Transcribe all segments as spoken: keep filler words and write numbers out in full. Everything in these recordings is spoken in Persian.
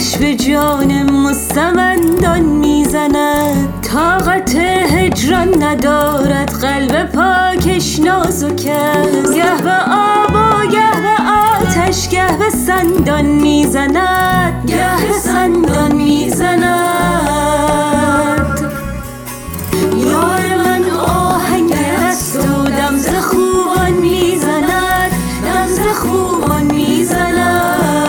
آتش به جان مستمندان میزند. طاقت هجران ندارد قلب پاکش نازک است. گه به آب و گه به آتش، گه به سندان میزند، گه به سندان میزند. یار من آهنگ است و دم ز خوبان میزند، دم ز خوبان میزند.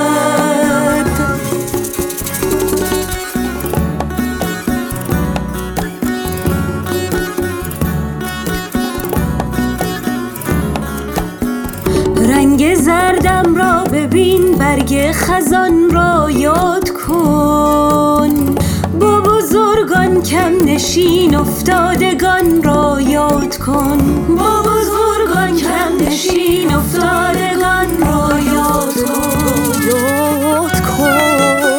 رنگ زردم را ببین، برگ خزان را یاد کن. با بزرگان کم نشین افتادگان را یاد کن. با بزرگان کم نشین افتادگان را یاد کن، یاد کن.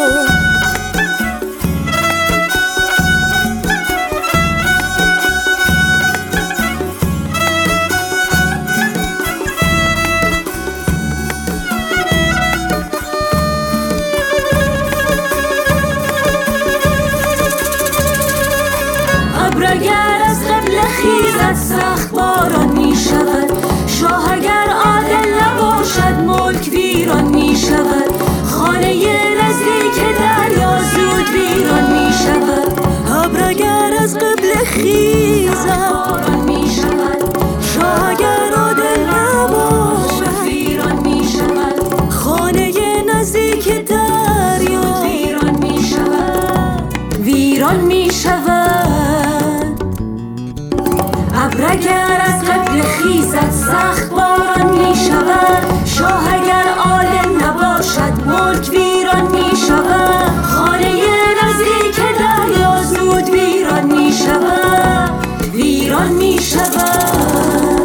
اگر از قبل خیزد سخت باران می شود. شاه اگر عادل نباشد ملک ویران می شود. خانه نزدیک دریا زود ویران می شود. ابر اگر از قبل خیزد باران می شود. شاه اگر عادل نباشد ویران می شود. خانه نزدیک دریا ویران می شود، ویران می شود. ابر اگر از قبل خیزد سخت باران می شود. شاه اگر عالم نباشد ملک ویران می شود. خانه نزدیک دریا زود ویران می شود، ویران می شود.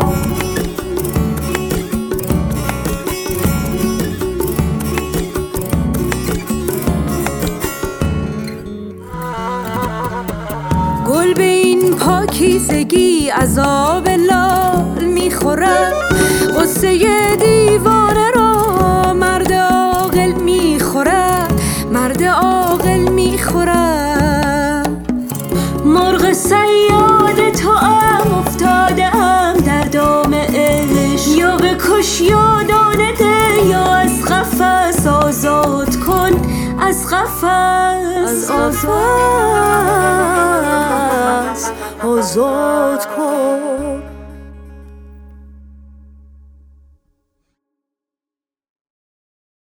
گل به این پاکیزگی عذاب لال میخورد. غصه دیوانه را مرد عاقل میخورد، مرد عاقل میخورد. مرغ صیاد تو ام افتاده ام در دام عشق. یا بکش یا دانه ده، یا از قفس آزاد کن، از قفس آزاد آزاد کن.